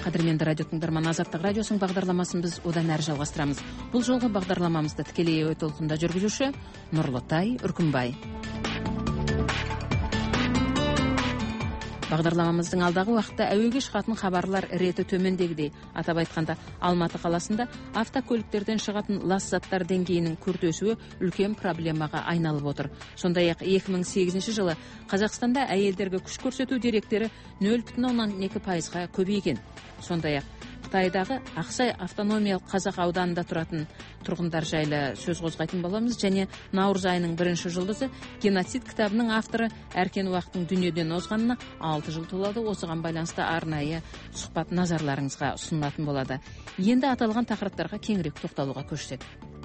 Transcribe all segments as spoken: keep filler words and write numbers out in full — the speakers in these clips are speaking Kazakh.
Қадірменді радио тыңдарман, Азаттық радиосының бағдарламасын біз одан әрі жалғастырамыз. Бұл жолғы бағдарламамызды тікелей эфир толқында жүргізуші Нұрлытай Үркімбай. Бағдарламамыздың алдағы уақытта әуеге шығатын хабарлар реті төмендегідей. Атап айтқанда, Алматы қаласында автокөліктерден шығатын лас заттар деңгейінің күрт өсуі үлкен проблемаға айналып отыр. Сондай-ақ екі мың сегізінші жылы Қазақстанда әйелдерге күш көрсету деректері нөл бүтін оннан екі пайызға көбейген. Сондай-ақ Қытайдағы Ақсай автономиялық қазақ ауданында тұратын тұрғындар жайлы сөз қозғайтын боламыз, және наурыз айының бірінші жұлдызы геноцид кітабының авторы Әркен Уақыттың дүниеден озғанына алты жыл толады. Осыған байланысты арнайы сұхбат назарларыңызға ұсынылатын болады. Енді аталған тақырыптарға кеңірек тоқталуға көшсек.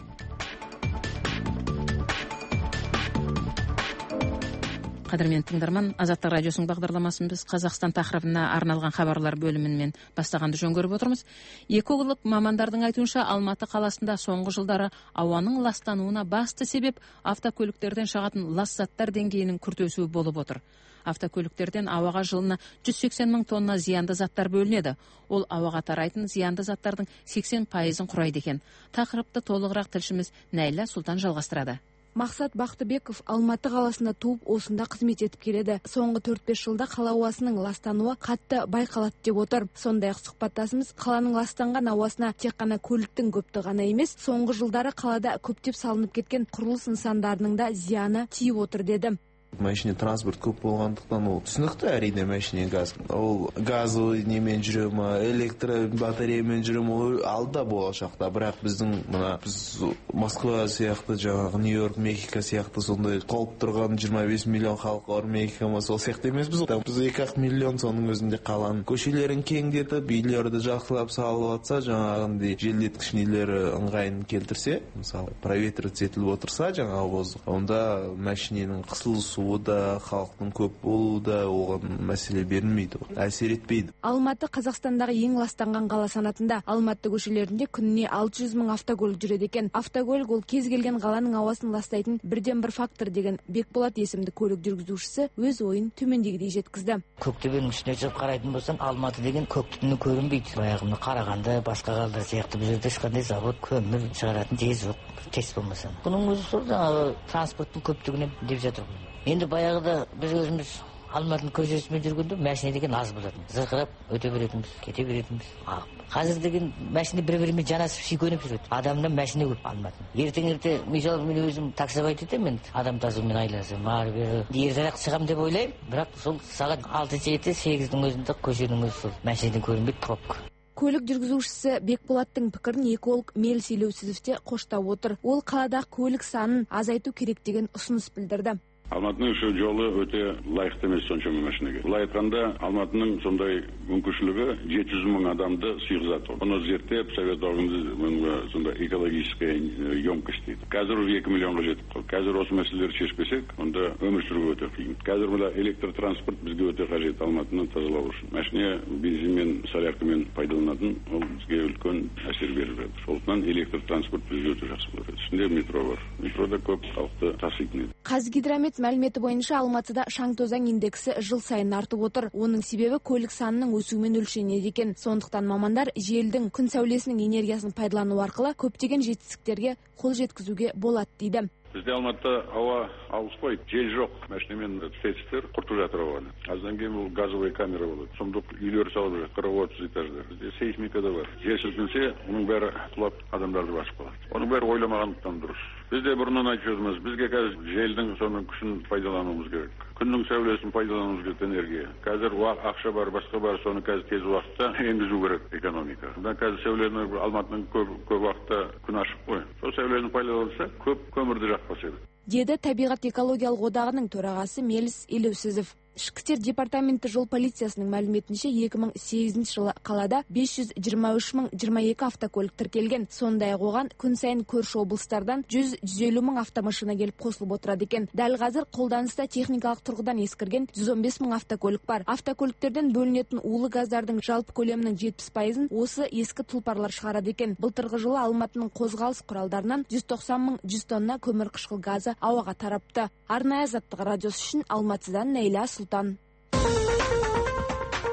Қадірмен тыңдарман, Азаттық радиосының бағдарламасын біз Қазақстан тақырыбына арналған хабарлар бөлімімен бастағанды жөн көріп отырмыз. Эколог мамандардың айтуынша, Алматы қаласында соңғы жылдары ауаның ластануына басты себеп автокөліктерден шығатын лас заттар деңгейінің күрт өсуі болып отыр. Автокөліктерден ауаға жылына жүз сексен мың тонна зиянды заттар бөлінеді. Ол ауаға тарайтын зиянды заттардың сексен пайызын құрайды екен. Тақырыпты толығырақ тілшіміз Нәйлә Сұлтан жалғастырады. Мақсат Бақтыбеков Алматы қаласында туып, осында қызмет етіп келеді. Соңғы төрт-бес жылда қала ауасының ластануы қатты байқалады деп отыр. Сондай-ақ сұхбаттасымыз қаланың ластанған ауасына тек қана көліктің көптігі ғана емес, соңғы жылдары қалада көптеп салынып кеткен құрылыс нысандарының да зияны тиіп отыр деді. Машине транспорт көп болғандықтан ол түсінікті, әрине машине газ. Ол газовый немен жүрем, электро батареямен жүрем, ол алда болашақта. Бірақ біздің мына біз Москва сияқты, жаңағы Нью-Йорк, Мехико сияқты сондай толып тұрған жиырма бес миллион халық бар. Мехико ма сол сияқты емес біз. Біз екі ақ миллион, соның өзінде қаланың көшелерін кеңдетіп, үйлерді жақсылап салып атса, жаңағындай желдеткіш нелері ыңғайын келтірсе, мысалы проветривать етіліп отырса, жаңағы воздух, онда машиненің қысылысу да, халықтың көп болуы да оған мәселе берілмейді, әсер етпейді. Алматы Қазақстандағы ең ластанған қала санатында. Алматы көшелерінде күніне алты жүз мың автокөлік жүреді екен. Автокөлік ол кез келген қаланың ауасын ластайтын бірден бір фактор деген Бекболат есімді көлік жүргізушісі өз ойын төмендегідей жеткізді. Көктөбенің үстіне шығып қарайтын болсам, Алматы деген көк түтіні көрінбейді. Баяғыны Қарағанды, басқа қалалар сияқты бұл жерде ешқандай завод, көмір шығаратын жер жоқ, тез болмаса. Бұның өзі сол жаңағы транспорттың көптігінен деп жатыр. Енді баяғыда біз өзіміз Алматының көшесімен жүргенде машина деген аз болатын. Зырқырап өте беретінбіз, кете беретінбіз. Қазір деген машина бір-бірімен жанасып сүйкеніп жүреді. Адамнан машина көп Алматының. Ертең-ерте, мысалы мен өзім таксовать етемін, адам тасумен айласым, ары-бері. Ертерек шығамын деп ойлаймын, бірақ сол сағат алты жеті сегіздің өзінде көшенің өзі сол машинадан көрінбейді, пробка. Көлік жүргізушісі Бекболаттың пікірін эколог Мелс Елеусізов те қоштап отыр. Ол қаладағы көлік санын азайту керек деген ұсыныс білдірді. Алматының шу жолы өте лайықты емес соншама машинаға. Былай айтқанда, Алматының сондай мүмкіншілігі жеті жүз мың адамды сыйғызады. Оны зерттеп, совет органы сондай экологическая емкость дейді. Қазір екі миллионға жетіп қалды. Қазір осы мәселелерді шешпесек, онда өмір сүру өте қиын. Қазір мына электротранспорт бізге өте қажет Алматыны тазалау үшін. Машина бензинмен, соляркамен пайдаланатын, ол бізге үлкен әсер беріп жатыр. Сондықтан электротранспорт бізге өте жақсы болады. Ішінде метро бар. Метрода көп халықты таситын еді. Қазгидромет мәліметі бойынша Алматыда шаң-тозаң индексі жыл сайын артып отыр. Оның себебі көлік санының өсуімен өлшенеді екен. Сондықтан мамандар желдің, күн сәулесінің энергиясын пайдалану арқылы көптеген жетістіктерге қол жеткізуге болады дейді. Бізде Алматыда ауа ауыспайды, жел жоқ. Машинамен тестер құртып жатыр ауаны. Аздан кейін бұл газовая камера болады. Сұмдық үйлер салып жатыр, қырық отыз этажда. Бізде сейсмика да бар. Жер сілкінсе, оның бәрі құлап адамдарды басып қалады. Оның бәрі ойламағандықтан дұрыс. Бізде бұрыннан айтып жүрміз, бізге қазір желдің соның күшін пайдалануымыз керек. Күннің сәулесін пайдалануымыз керек энергия. Қазір ақша бар, басқа бар, соны қазір тез уақытта енгізу керек экономика. Бұдан қазір сәулені Алматының көп көп уақытта күн ашық қой. Сол сәулені пайдаланса, көп көмірді жақпас еді. Деді Табиғат экологиялық одағының төрағасы Мелс Елеусізов. Ішкі істер департаменті жол полициясының мәліметінше екі мың сегізінші жылы қалада бес жүз жиырма үш мың жиырма екі автокөлік тіркелген. Сондай-ақ оған күн сайын көрші облыстардан жүз жүз елу мың автомашина келіп қосылып отырады екен. Дәл қазір қолданыста техникалық тұрғыдан ескірген жүз он бес мың автокөлік бар. Автокөліктерден бөлінетін улы газдардың жалпы көлемінің жетпіс пайызын осы ескі тұлпарлар шығарады екен. Былтырғы жылы Алматының қозғалыс құралдарынан жүз тоқсан мың жүз тонна көмір қышқыл газы ауаға тарапты. Арнайы Азаттық радиосы үшін Алматыдан Нәйлә Сұлтан.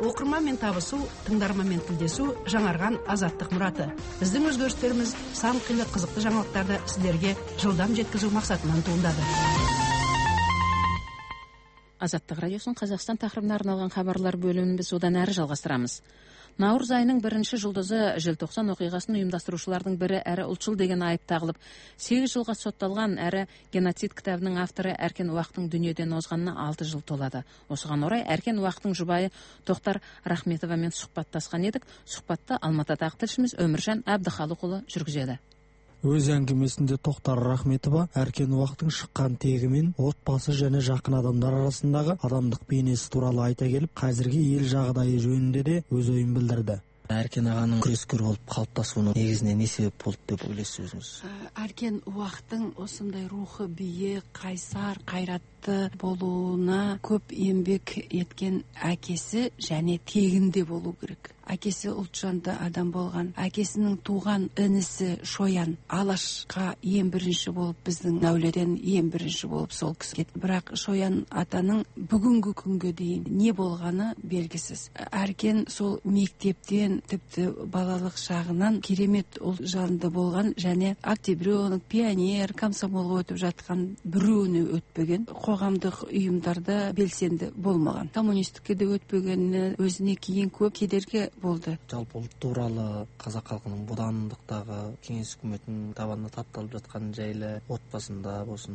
оқырманмен табысу, тыңдарманмен тілдесу жаңарған азаттық мұраты. Біздің өзгерістеріміз сан қилы қызықты жаңалықтарды сіздерге жылдам жеткізу мақсатынан туындады. Азаттық радиосын Қазақстан тақырыбына арналған хабарлар бөлімін біз одан әрі жалғастырамыз. Наурыз айының бірінші жұлдызы желтоқсан оқиғасын ұйымдастырушылардың бірі әрі ұлтшыл деген айып тағылып, сегіз жылға сотталған әрі геноцид кітабының авторы Әркен Уақтың дүниеден озғанына алты жыл толады. Осыған орай Әркен Уақтың жұбайы Тоқтар Рахметовамен сұхбаттасқан едік. Сұхбатты Алматыдағы тілшіміз Өміржан Әбдіхалықұлы жүргізеді. Өз әңгімесінде Тоқтар Рахметова Әркен Уақтың шыққан тегімен отбасы және жақын адамдар арасындағы адамдық бейнесі туралы айта келіп, қазіргі ел жағдайы жөнінде де өз ойын білдірді. Әркен ағаның күрескер болып қалыптасуына негізіне не себеп болды деп ойлайсыз өзіңіз? Әркен Уақтың осындай рухы биік, қайсар, қайратты болуына көп еңбек еткен әкесі және тегінде болу керек. Әкесі ұлтжанды адам болған. Әкесінің туған інісі Шоян Алашқа ең бірінші болып, біздің әуледен ең бірінші болып сол кісі кетті. Бірақ Шоян атаның бүгінгі күнге дейін не болғаны белгісіз. Әркен сол мектептен тіпті балалық шағынан керемет ұлтжанды болған және октябренок, пионер, комсомолға өтіп жатқан біреуіне өтпеген, қоғамдық ұйымдарда белсенді болмаған. Коммунистікке де өтпегені өзіне кейін көп кедергі болды. Жалпы ұлт туралы қазақ халқының бодандықтағы кеңес үкіметінің табанына тапталып жатқан жайлы отбасында болсын.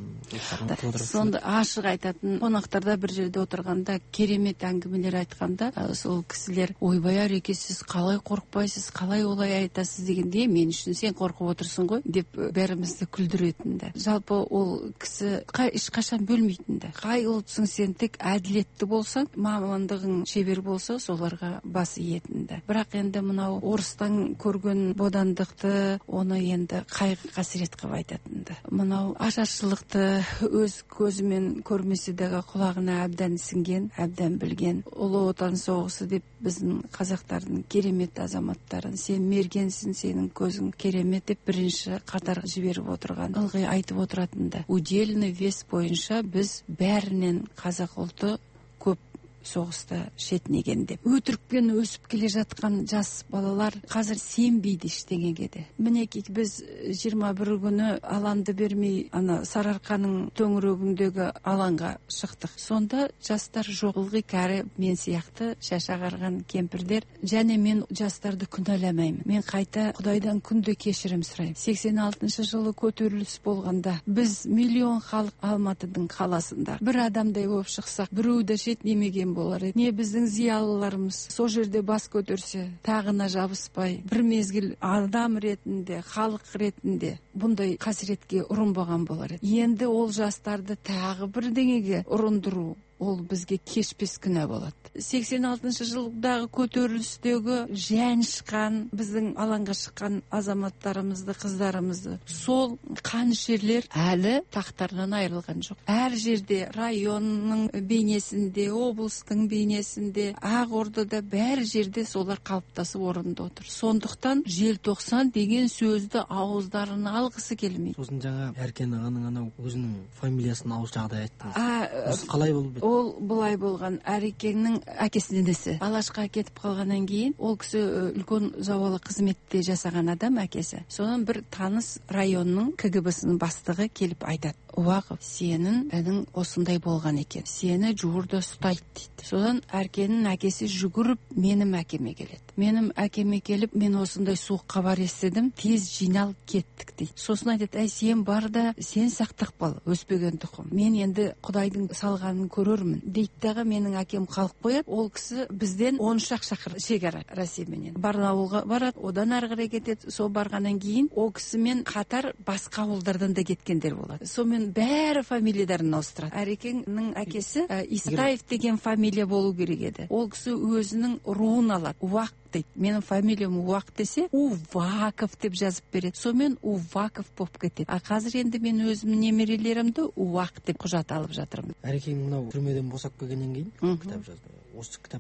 Сонда ашық айтатын, қонақтарда бір жерде отырғанда керемет әңгімелер айтқанда, сол кісілер ойбай Әреке, сіз қалай қорықпайсыз, қалай олай айтасыз дегенде, мен үшін сен қорқып отырсың ғой деп бәрімізді күлдіретінді. Жалпы ол кісі ешқашан бөлмейтінді. Қай ұлтсың сен, тек әділетті болсаң, мамандығың шебер болса, соларға бас иетінді. Бірақ енді мынау орыстан көрген бодандықты оны енді қайғы қасірет қылып айтатынды. Мынау ашаршылықты өз көзімен көрмесе дағы құлағына әбден сіңген, әбден білген. Ұлы отан соғысы деп біздің қазақтардың керемет азаматтарын, сен мергенсің, сенің көзің керемет деп бірінші қатар жіберіп отырған, ылғи айтып отыратынды. Удельный вес бойынша біз бәрінен қазақ ұлты көп соғыста шетінеген деп. Өтірікпен өсіп келе жатқан жас балалар қазір сенбейді ештеңеге де. Мінекей біз жиырма бір күні аланды бермей ана Сарыарқаның төңірегіндегі алаңға шықтық. Сонда жастар жоқ, ылғи кәрі мен сияқты шаш ағарған кемпірдер, және мен жастарды күнәламаймын. Мен қайта Құдайдан күнде кешірім сұраймын. сексен алтыншы жылы көтеріліс болғанда біз миллион халық Алматының қаласында бір адамдай болып шықсақ, біреуді шетінемеген болар еді. Не біздің зиялыларымыз сол жерде бас көтерсе, тағына жабыспай, бір мезгіл адам ретінде, халық ретінде бұндай қасіретке ұрынбаған болар еді. Енді ол жастарды тағы бірдеңеге ұрындыру, ол бізге кешпес күнә болады. сексен алтыншы жылдағы көтерілістегі жән шыққан, біздің алаңға шыққан азаматтарымызды, қыздарымызды, сол қанішерлер әлі тақтарынан айырылған жоқ. Әр жерде, районның бейнесінде, облыстың бейнесінде, Ақордада бәр жерде солар қалыптасып орында отыр. Сондықтан желтоқсан деген сөзді ауыздарына алғысы келмейді. Сосын жаңа Әркен ағаның анау өзінің фамилиясын ауыз жағдай айттыңыз. Қалай болып? Ол бұлай болған. Әрекеңнің әкесінің інісі Алашқа кетіп қалғаннан кейін, ол кісі үлкен зауалы қызметте жасаған адам әкесі. Содан бір таныс районның КГБ-сының бастығы келіп айтады: Уақып, сенің әнің осындай болған екен, сені жуырда ұстайды дейді. Содан Әркеннің әкесі жүгіріп менің әкеме келеді. Менің әкеме келіп, мен осындай суық хабар естідім, тез жиналып кеттік дейді. Сосын айтады: әй, сен бар да, сен сақтақ бол, өспеген тұқым. Мен енді Құдайдың салғанын көрермін дейді дағы. Менің әкем қалып қояды. Ол кісі бізден он шақ шақыр шекара Ресейменен Барнауылға барады, одан ары қарай кетеді. Сол барғаннан кейін ол кісімен қатар басқа ауылдардан да кеткендер болады. Сонымен бәрі фамилияларын ауыстырады. Әрекеңнің әкесі Исаев деген фамилия болу керек еді. Ол кісі өзінің руын алады. Уақ дейді. Менің фамилиям Уақ десе, Уваков деп жазып береді. Сонымен Уваков болып кетеді. А қазір енді мен өзімнің немерелерімді Уақ деп құжат алып жатырмын. Әрекең мынау түрмеден босап келгеннен кейін кітап жазды. Осы кітапқа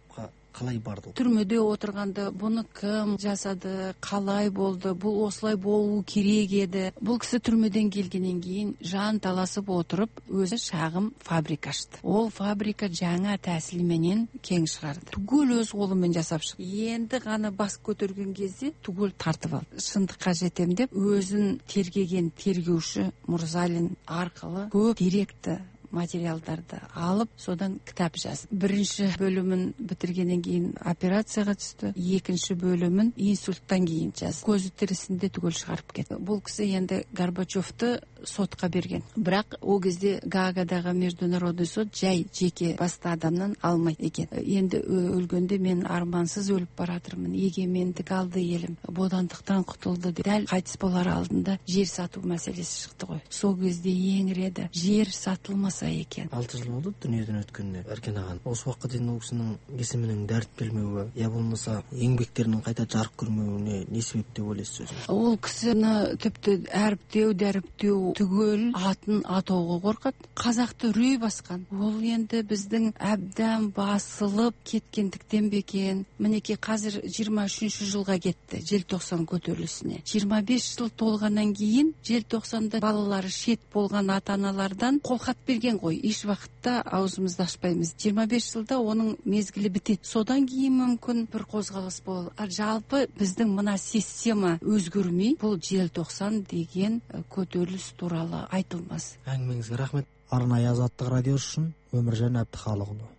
қалай барды? Түрмеде отырғанда бұны кім жасады, қалай болды, бұл осылай болу керек еді. Бұл кісі түрмеден келгеннен кейін жан таласып отырып, өзі шағым фабрика ашты. Ол фабрика жаңа тәсілменен кең шығарды. Түгел өз қолымен жасап шықты. Енді ғана бас көтерген кезде түгел тартып алды. Шындыққа жетем деп өзін тергеген тергеуші Мұрзалин арқылы көп деректі материалдарды алып, содан кітап жазды. Бірінші бөлімін бітіргеннен кейін операцияға түсті, екінші бөлімін инсульттан кейін жазды. Көзі тірісінде түгел шығарып кетті. Бұл кісі енді Горбачевты сотқа берген. Бірақ ол кезде Гаагадағы международный сот жай жеке басты адамнан алмайды екен. Енді өлгенде мен армансыз өліп баратырмын, егемендік алды елім, бодандықтан құтылды деп. Дәл қайтыс болар алдында жер сату мәселесі шықты ғой. Сол кезде еңіреді, жер сатылмаса екен. Алты жыл болды дүниеден өткеніне, Әркен ағаның. Осы уақытқа дейін ол кісінің есімінің дәрт келмеуі, я болмаса еңбектерінің қайта жарық көрмеуіне не себеп деп ойлайсыз өзіңіз? Ол кісіні тіпті әріптеу, дәріптеу түгел атын атауға қорқады. Қазақты үрей басқан. Ол енді біздің әбден басылып кеткендіктен бекен. Мінеке қазір жиырма үшінші жылға кетті, желтоқсан көтерілісіне. жиырма бес жыл толғаннан кейін желтоқсанда балалары шет болған ата-аналардан қолхат берген ғой. Еш уақытта аузымызды ашпаймыз. жиырма бес жылда оның мезгілі бітеді. Содан кейін мүмкін бір қозғалыс бол. Жалпы біздің мына система өзгермей, бұл желтоқсан деген көтеріліс туралы айтылмас. Әңгімеңізге рахмет. Арнайы Азаттық радиосы үшін Өміржан Әбдіхалықұлы.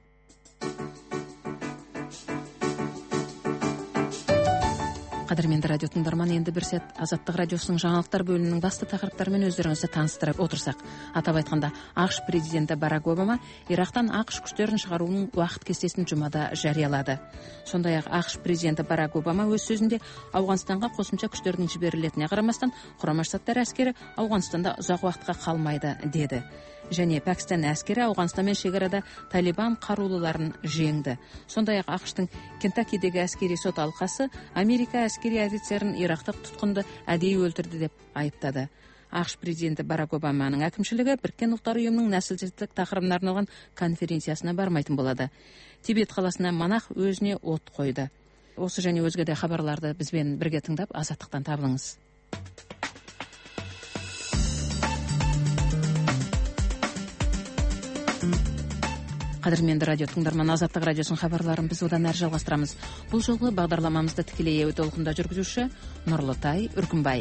Қадірменді радио тыңдарман, енді бір сәт Азаттық радиосының жаңалықтар бөлімінің басты тақырыптарымен өздеріңізді таныстырып отырсақ. Атап айтқанда, ақш президенті Барак Обама Ирактан ақш күштерін шығаруының уақыт кестесін жұмада жариялады. Сондай-ақ ақш президенті Барак Обама өз сөзінде Ауғанстанға қосымша күштердің жіберілетініне қарамастан, Құрама Штаттар әскері Ауғанстанда ұзақ уақытқа қалмайды деді. Және Пәкістан әскері Ауғанстанмен шекарада Талибан қарулыларын жеңді. Сондай-ақ ақштың Кентаккидегі әскери сот алқасы Америка әскери офицерін ирактық тұтқынды әдейі өлтірді деп айыптады. ақш президенті Барак Обаманың әкімшілігі Біріккен ұлттар ұйымының нәсілшілдік тақырыбына арналған конференциясына бармайтын болады. Тибет қаласына монах өзіне от қойды. Осы және өзге де хабарларды бізбен бірге тыңдап, азаттықтан табылыңыз. Қадірменді радио тыңдарман, Азаттық радиосының хабарларын біз одан әрі жалғастырамыз. Бұл жолғы бағдарламамызды тікелей эфир толқында жүргізуші Нұрлытай Үркімбай.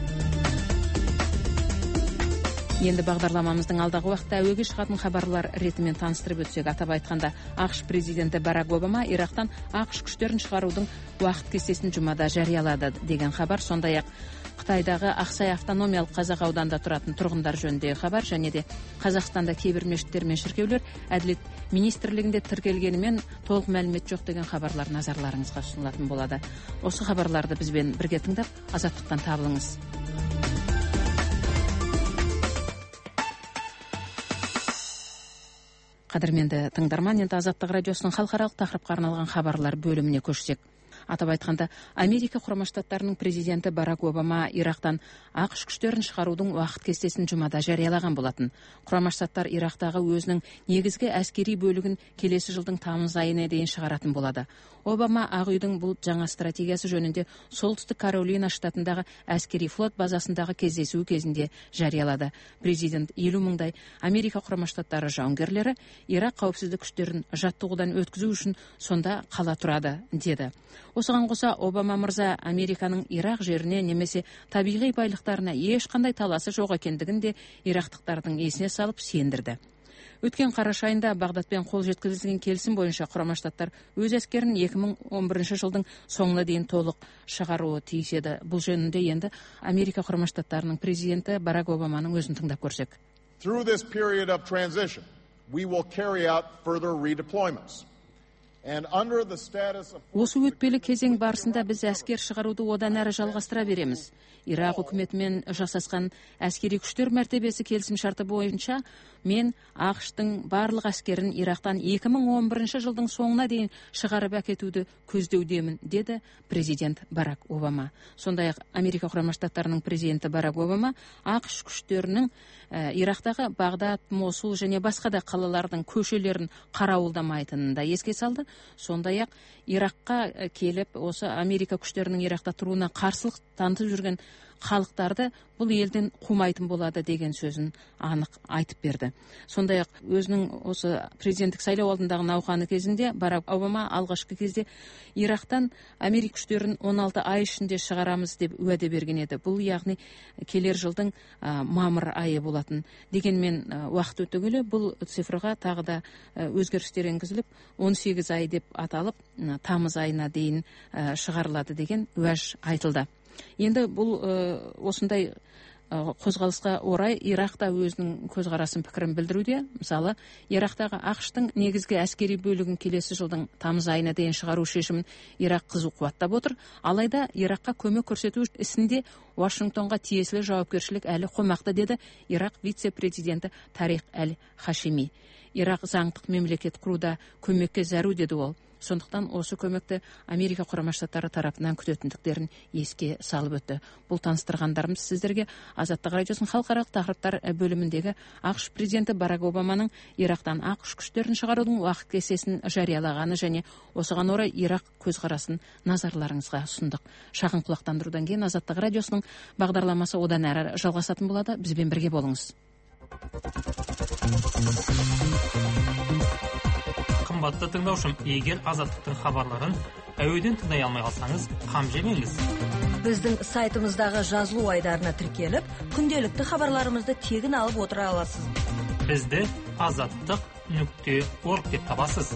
Енді бағдарламамыздың алдағы уақытта әуеге шығатын хабарлар ретімен таныстырып өтсек, атап айтқанда, ақш президенті Барак Обама Ирактан ақш күштерін шығарудың уақыт кестесін жұмада жариялады деген хабар, сондай-ақ Қытайдағы Ақсай автономиялық қазақ ауданында тұратын тұрғындар жөніндегі хабар, және де Қазақстанда кейбір мешіттер мен шіркеулер әділет министрлігінде тіркелгенімен толық мәлімет жоқ деген хабарлар назарларыңызға ұсынылатын болады. Осы хабарларды бізбен бірге тыңдап, азаттықтан табылыңыз. Қадірменді тыңдарман, енді Азаттық радиосының халықаралық тақырыпқа арналған хабарлар бөліміне көшсек. Атап айтқанда, Америка Құрама Штаттарының президенті Барак Обама Ирактан ақш күштерін шығарудың уақыт кестесін жұмада жариялаған болатын. Құрама Штаттар Ирактағы өзінің негізгі әскери бөлігін келесі жылдың тамыз айына дейін шығаратын болады. Обама Ақ үйдің бұл жаңа стратегиясы жөнінде Солтүстік Каролина штатындағы әскери флот базасындағы кездесу кезінде жариялады. Президент елу мыңдай Америка Құрама Штаттары жауынгерлері Ирак қауіпсіздік күштерін жаттығудан өткізу үшін сонда қала тұрады, деді. Осыған қоса, Обама мырза Американың Ирак жеріне немесе табиғи байлықтарына ешқандай таласы жоқ екендігін де ирактықтардың есіне салып сендірді. Өткен қараша айында Бағдадпен қол жеткізілген келісім бойынша Құрама Штаттар өз әскерін екі мың он бірінші жылдың соңына дейін толық шығаруы тиіс еді. Бұл жөнінде енді Америка Құрама Штаттарының президенті Барак Обаманың өзін тыңдап көрсек. Through this period of transition, we will carry out further redeployments. Осы өтпелі кезең барысында біз әскер шығаруды одан әрі жалғастыра береміз. Ирак үкіметімен жасасқан әскери күштер мәртебесі келісім шарты бойынша мен ақштың барлық әскерін Ирактан екі мың он бірінші жылдың соңына дейін шығарып әкетуді көздеудемін, деді президент Барак Обама. Сондай-ақ Америка Құрама Штаттарының президенті Барак Обама ақш күштерінің ә, Ирактағы Бағдад, Мосул және басқа да қалалардың көшелерін қарауылдамайтынын да еске салды. сондай ақ Иракқа келіп осы Америка күштерінің Иракта тұруына қарсылық танытып жүрген халықтарды бұл елден қумайтын болады деген сөзін анық айтып берді. Сондай ақ өзінің осы президенттік сайлау алдындағы науқаны кезінде Барак Обама алғашқы кезде Ирактан Америка күштерін он алты ай ішінде шығарамыз деп уәде берген еді. Бұл яғни келер жылдың ә, мамыр айы болатын. Дегенмен ә, уақыт өте келе бұл цифрға тағы да ә, өзгерістер енгізіліп он сегіз ай деп аталып ә, тамыз айына дейін ә, шығарылады деген уәж айтылды. Енді бұл осындай қозғалысқа орай Иракта өзінің көзқарасын пікірін білдіруде. Мысалы, Ирактағы ақш-тың негізгі әскери бөлігін келесі жылдың тамыз айына дейін шығару шешімін Ирак қызу қуаттап отыр. Алайда Иракқа көмек көрсету ісінде Вашингтонға тиесілі жауапкершілік әлі қомақты, деді Ирак вице-президенті Тарих әл-Хашими. Ирак заңдық мемлекет құруда көмекке зәру, деді ол. Сондықтан осы көмекті Америка Құрама Штаттары тарапынан күтетіндіктерін еске салып өтті. Бұл таныстырғандарымыз сіздерге Азаттық радиосының халықаралық тақырыптар бөліміндегі ақш президенті Барак Обаманың Ирактан ақш күштерін шығарудың уақыт кестесін жариялағаны және осыған орай Ирак көзқарасын назарларыңызға ұсындық. Шағын құлақтандырудан кейін Азаттық радиосының бағдарламасы одан әрі жалғасатын болады. Бізбен бірге болыңыз. Қымбатты тыңдаушым, егер Азаттықтың хабарларын әуеден тыңдай алмай қалсаңыз, қам жемеңіз. Біздің сайтымыздағы жазылу айдарына тіркеліп, күнделікті хабарларымызды тегін алып отыра аласыз. Бізді азаттық нүкте орг деп табасыз.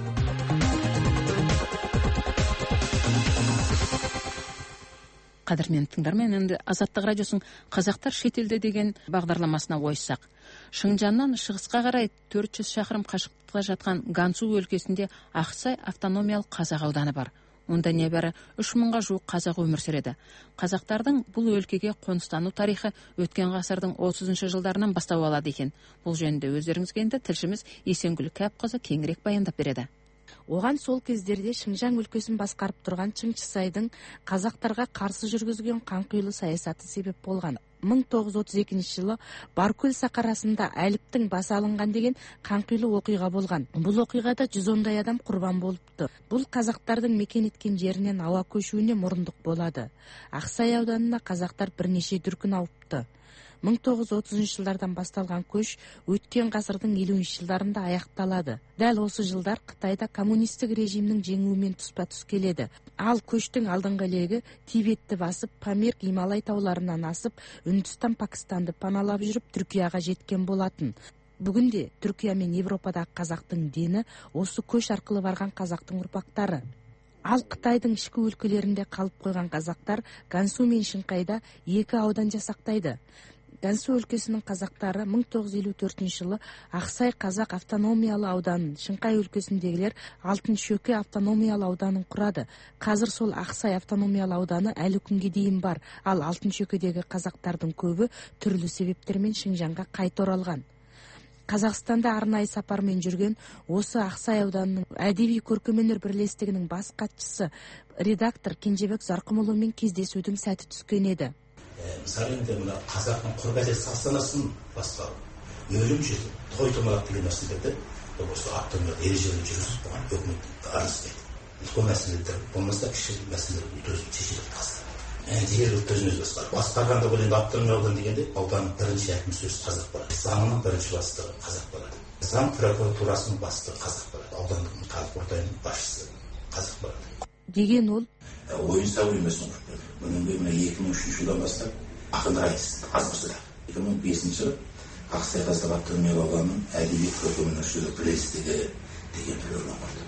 Қадірмен тыңдармен, енді Азаттық радиосының қазақтар шетелде деген бағдарламасына ойыссақ. Шыңжаннан шығысқа қарай төрт жүз шақырым қашықтықта жатқан Гансу өлкесінде Ақсай автономиялық қазақ ауданы бар. Онда небәрі үш мыңға жуық қазақ өмір сүреді. Қазақтардың бұл өлкеге қоныстану тарихы өткен ғасырдың отызыншы жылдарынан бастау алады екен. Бұл жөнінде өздеріңізге енді тілшіміз Есенгүл Кәпқызы кеңірек баяндап береді. Оған сол кездерде Шыңжаң өлкесін басқарып тұрған Чыңчысайдың қазақтарға қарсы жүргізген қанқұйлы саясаты себеп болған. мың тоғыз жүз отыз екінші жылы Баркөл сақарасында Әліптің басы алынған деген қанқұйлы оқиға болған. Бұл оқиғада жүз ондай адам құрбан болыпты. Бұл қазақтардың мекен еткен жерінен ауа көшуіне мұрындық болады. Ақсай ауданына қазақтар бірнеше дүркін ауыпты. мың тоғыз жүз отызыншы жылдардан басталған көш өткен ғасырдың елуінші жылдарында аяқталады. Дәл осы жылдар Қытайда коммунистік режимнің жеңуімен тұспа-тұс келеді. Ал көштің алдыңғы легі Тибетті басып, Памир Гималай тауларынан асып, Үндістан, Пакистанды паналап жүріп Түркияға жеткен болатын. Бүгінде Түркия мен Европадағы қазақтың дені осы көш арқылы барған қазақтың ұрпақтары. Ал Қытайдың ішкі өлкелерінде қалып қойған қазақтар Гансу мен Шыңқайда екі аудан жасақтайды. Гансу өлкесінің қазақтары мың тоғыз жүз елу төртінші жылы Ақсай қазақ автономиялы ауданын, Шыңқай өлкесіндегілер Алтын Шөке автономиялы ауданын құрады. Қазір сол Ақсай автономиялы ауданы әлі күнге дейін бар, ал Алтын Шөкедегі қазақтардың көбі түрлі себептермен Шыңжаңға қайта оралған. Қазақстанда арнайы сапармен жүрген осы Ақсай ауданының әдеби көркемөнер бірлестігінің бас хатшысы редактор Кенжебек Зарқымұлымен кездесудің сәті түскен еді. Мысалы енді мына қазақтың құр газет астанасын басқару, өлім жетіп, той томалақ деген мәселелерді осы автономиялық ережелерін жүргізіп болған өкімет араласпайды. Бұл мәселелер болмаса кіші мәселелер өзін шешіліп қалсын. Жергілікті өзін өзі басқару. Басқарғанда бұл енді автономиялық дегенде ауданның бірінші әкім сөзі қазақ болады. Заңның бірінші бастығы қазақ болады. Заң прокуратурасының бастығы қазақ болады. Аудандық халық ортайының басшысы қазақ болады. Деген ол ойын сауық үймесін құрып берді. Бұның мына екі мың үшінші жылдан бастап ақындар айтысы азғырсыда. екі мың бесінші жылы Ақсай қазақ автономиялық ауданының әдеби көркемөнер бірлестігі деген бір орган құрды.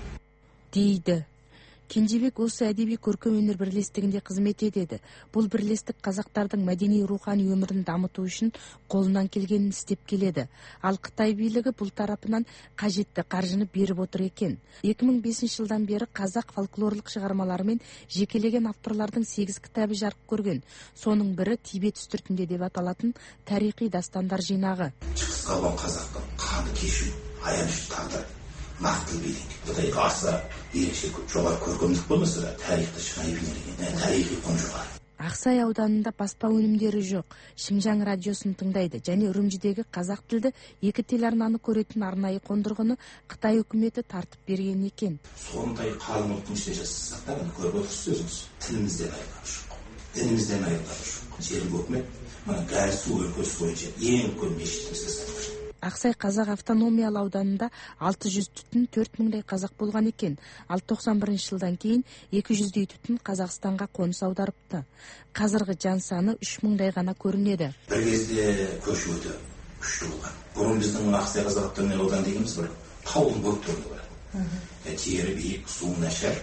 Дейді. Кенжебек осы әдеби көркемөнер бірлестігінде қызмет етеді. Бұл бірлестік қазақтардың мәдени рухани өмірін дамыту үшін қолынан келгенін істеп келеді. Ал Қытай билігі бұл тарапынан қажетті қаржыны беріп отыр екен. екі мың бесінші жылдан бері қазақ фольклорлық шығармалары мен жекелеген авторлардың сегіз кітабы жарық көрген. Соның бірі Тибет үстіртінде деп аталатын тарихи дастандар жинағы. Шығыс қалған қазақтың қанды кешу, аянышты тағдыр, нақты билік. Бұдай аса ерекше жоғары көркемдік болмаса да тарихты шынайы бейнелеген, тарихи құн жоғары. Ақсай ауданында баспа өнімдері жоқ. Шинжаң радиосын тыңдайды және Үрімжідегі қазақ тілді екі телеарнаны көретін арнайы қондырғыны Қытай үкіметі тартып берген екен. Сондай қалың ұлттың ішінде жасасақ та, көріп отырсыз өзіңіз. Тілімізден айырғаны жоқ. Дінімізден айырғаны жоқ. Жердің өкімет мына Гәрсу өлкесі бойынша ең үлкен мешітімізді салып. Ақсай қазақ автономиялы ауданында алты жүз түтін төрт мыңдай қазақ болған екен. Ал тоқсан бірінші жылдан кейін екі жүздей түтін Қазақстанға қоныс аударыпты. Қазіргі жан саны үш мыңдай ғана көрінеді. Бір кезде көші өте күшті болған. Бұрын біздің Ақсай қазақ автономиялы аудан дегеніміз бір таудың бөктерінде барады. Тері биік, суы нашар.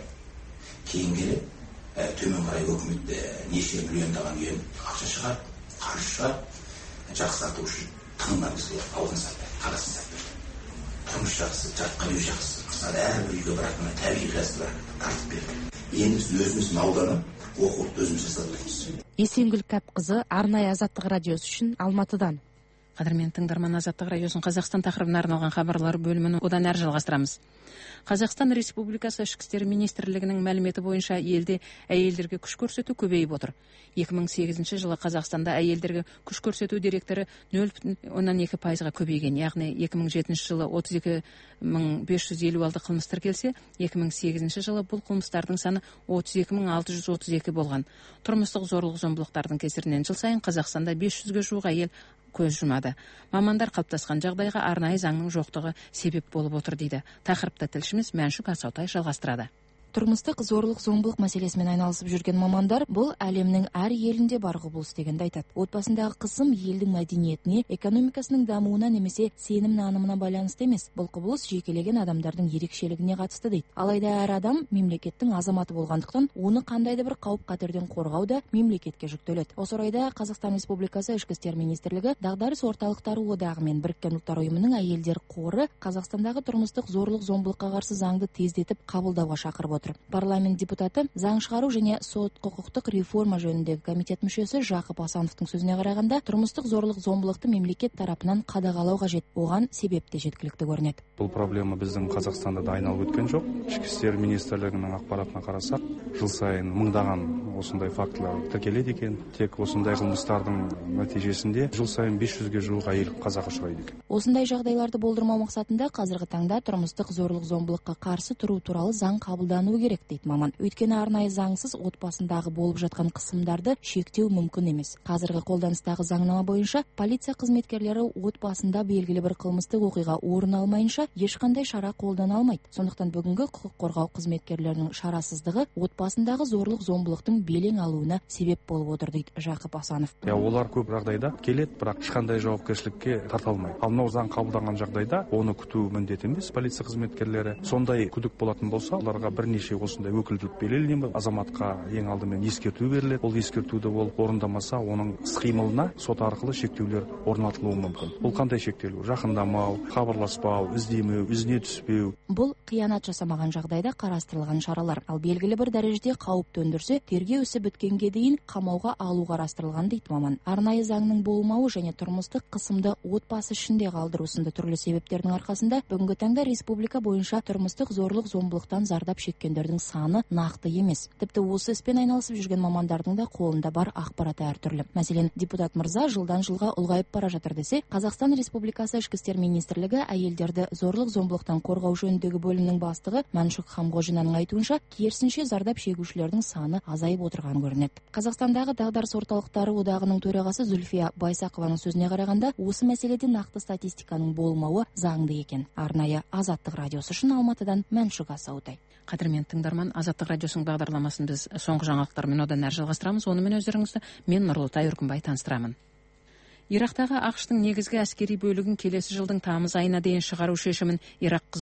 Кейін келе төмен қарай өкімет неше миллиондаған үйен ақша шығарып, қаржы шығарып, жақсарту үшін тыңнан бізге аузын сатпайды, қарасын сатпайды. Тұрмыс жақсы, жатқан үй жақсы. Мысалы, әрбір үйге бірақ мына табиғи газды бірақ тартып берді. Енді біз өзіміздің ауданы оқуды өзіміз жасап отырмыз. Есенгүл Кәпқызы, арнайы Азаттық радиосы үшін Алматыдан. Қадірмен тыңдарман, Азаттық радиосын Қазақстан тақырыбына арналған хабарлар бөлімін одан әрі жалғастырамыз. Қазақстан Республикасы Ішкі істер министрлігінің мәліметі бойынша елде әйелдерге күш көрсету көбейіп отыр. екі мың сегізінші жылы Қазақстанда әйелдерге күш көрсету деректері нөл бүтін оннан екі пайызға көбейген. Яғни екі мың жетінші жылы отыз екі мың бес жүз елу алты қылмыс тіркелсе, екі мың сегізінші жылы бұл қылмыстардың саны отыз екі мың алты жүз отыз екі болған. Тұрмыстық зорлық-зомбылықтардың кесірінен жыл сайын Қазақстанда бес жүзге жуық әйел көз жұмады. Мамандар қалыптасқан жағдайға арнайы заңның жоқтығы себеп болып отыр дейді. Тақырыпта тілшіміз Мәншүк Асаутай жалғастырады. Тұрмыстық зорлық-зомбылық мәселесімен айналысып жүрген мамандар бұл әлемнің әр елінде бар құбылыс дегенді айтады. Отбасындағы қысым елдің мәдениетіне, экономикасының дамуына немесе сенім нанымына байланысты емес. Бұл құбылыс жекелеген адамдардың ерекшелігіне қатысты дейді. Алайда әр адам мемлекеттің азаматы болғандықтан, оны қандай да бір қауіп-қатерден қорғау да мемлекетке жүктеледі. Осы орайда Қазақстан Республикасы Ішкі істер министрлігі Дағдарыс орталықтары одағы мен Біріккен ұлттар ұйымының әйелдер қоры Қазақстандағы тұрмыстық зорлық-зомбылыққа қарсы заңды тездетіп қабылдауға шақырып отыр. Парламент депутаты заң шығару және сот құқықтық реформа жөніндегі комитет мүшесі Жақып Асановтың сөзіне қарағанда, тұрмыстық зорлық-зомбылықты мемлекет тарапынан қадағалау қажет. Оған себеп те жеткілікті көрінеді. Бұл проблема біздің Қазақстанда да айналып өткен жоқ. Ішкі істер министрлігінің ақпаратына қарасақ, жыл сайын мыңдаған осындай фактілер тіркеледі екен. Тек осындай қылмыстардың нәтижесінде жыл сайын бес жүзге жуық әйел қазаға ұшырайды екен. Осындай жағдайларды болдырмау мақсатында қазіргі таңда тұрмыстық зорлық-зомбылыққа қарсы тұру туралы заң қабылдануы керек дейді маман. Өйткені арнайы заңсыз отбасындағы болып жатқан қысымдарды шектеу мүмкін емес. Қазіргі қолданыстағы заңнама бойынша полиция қызметкерлері отбасында белгілі бір қылмыстық оқиға орын алмайынша ешқандай шара қолдана алмайды. Сондықтан бүгінгі құқық қорғау қызметкерлерінің шарасыздығы отбасындағы зорлық-зомбылықтың белең алуына себеп болып отыр дейді Жақып Асанов. Я, олар көп жағдайда келеді, бірақ ешқандай жауапкершілікке тарта алмайды. Ал мынау заң қабылданған жағдайда оны күту міндет емес полиция қызметкерлері. Сондай күдік болатын болса, оларға бірнеше осындай өкілдік беріледі. Азаматқа ең алдымен ескерту беріледі. Ол ескертуді ол орындамаса, оның іс-қимылына сот арқылы шектеулер орнатылуы мүмкін. Бұл қандай шектеулер? Жақындамау, хабарласпау, іздемеу, ізіне түспеу. Бұл қиянат жасамаған жағдайда қарастырылған шаралар. Ал белгілі бір дәрежеде қауіп төндірсе, тергеу ісі біткенге дейін қамауға алу қарастырылған дейді маман. Арнайы заңның болмауы және тұрмыстық қысымды отбасы ішінде қалдыру сынды түрлі себептердің арқасында бүгінгі таңда республика бойынша тұрмыстық зорлық-зомбылықтан зардап шеккендердің саны нақты емес. Тіпті осы іспен айналысып жүрген мамандардың да қолында бар ақпараты әртүрлі. Мәселен, депутат мырза жылдан жылға ұлғайып бара жатыр десе, Қазақстан Республикасы Ішкі істер министрлігі әйелдерді зорлық-зомбылықтан қорғау жөніндегі бөлімнің бастығы Мәншүк Хамғожинаның айтуынша, керісінше зардап шегушілердің саны азайып отырған көрінеді. Қазақстандағы Дағдарыс орталықтары одағының төрағасы Зүлфия Байсақованың сөзіне қарағанда, осы мәселеде нақты статистиканың болмауы заңды екен. Арнайы Азаттық радиосы үшін Алматыдан Мәншүк Асаутай. Қадірмен тыңдарман, Азаттық радиосының бағдарламасын біз соңғы жаңалықтармен одан әрі жалғастырамыз. Онымен өздеріңізді мен Нұрлытай Үркімбай таныстырамын. Ирактағы ақш тың негізгі әскери бөлігін келесі жылдың тамыз айына дейін шығару шешімін Ирак